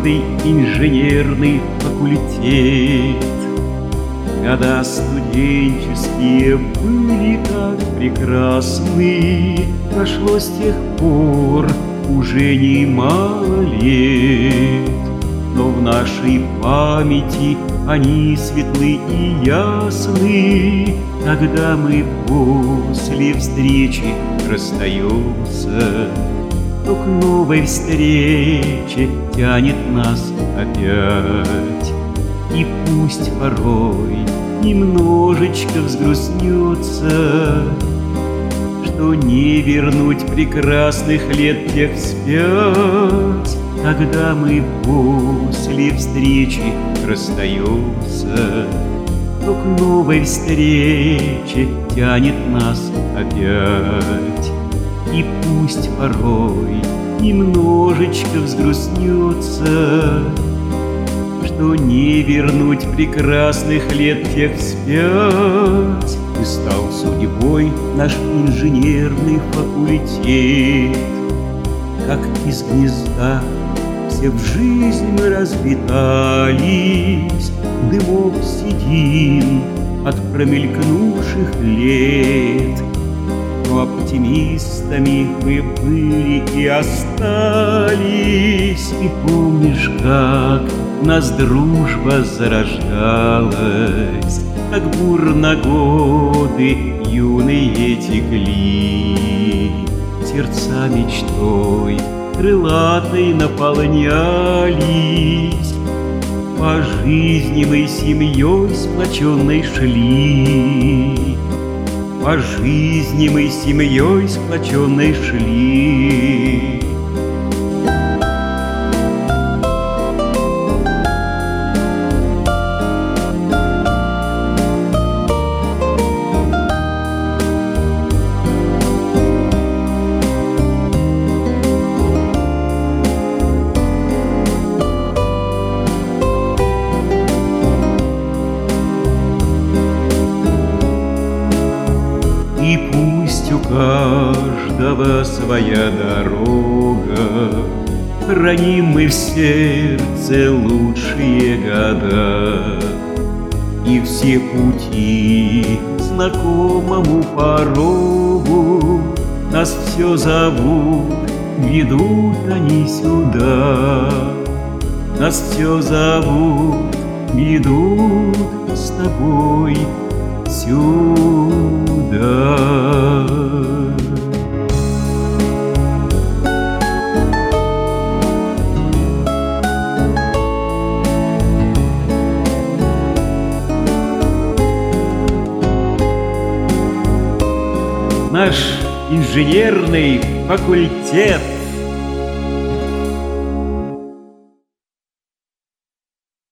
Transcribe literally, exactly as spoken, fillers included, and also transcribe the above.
гордый инженерный факультет. Года студенческие были так прекрасны, прошло с тех пор уже немало лет, но в нашей памяти они светлы и ясны, когда мы после встречи расстаемся, то к новой встрече тянет нас опять. И пусть порой немножечко взгрустнется, что не вернуть прекрасных лет тех вспять, когда мы после встречи расстаемся, то к новой встрече тянет нас опять. И пусть порой немножечко взгрустнется, что не вернуть прекрасных лет тех вспять. И стал судьбой наш инженерный факультет, как из гнезда все в жизнь мы разлетались, дымок седин от промелькнувших лет. Но оптимистами мы были и остались. И помнишь, как в нас дружба зарождалась, как бурно годы юные текли, сердца мечтой крылатой наполнялись, по жизни мы семьей сплоченной шли, по жизни мы семьей сплоченной шли. И пусть у каждого своя дорога, храним мы в сердце лучшие года. И все пути знакомому порогу нас все зовут, ведут они сюда. Нас все зовут, ведут с тобой сюда. Наш инженерный факультет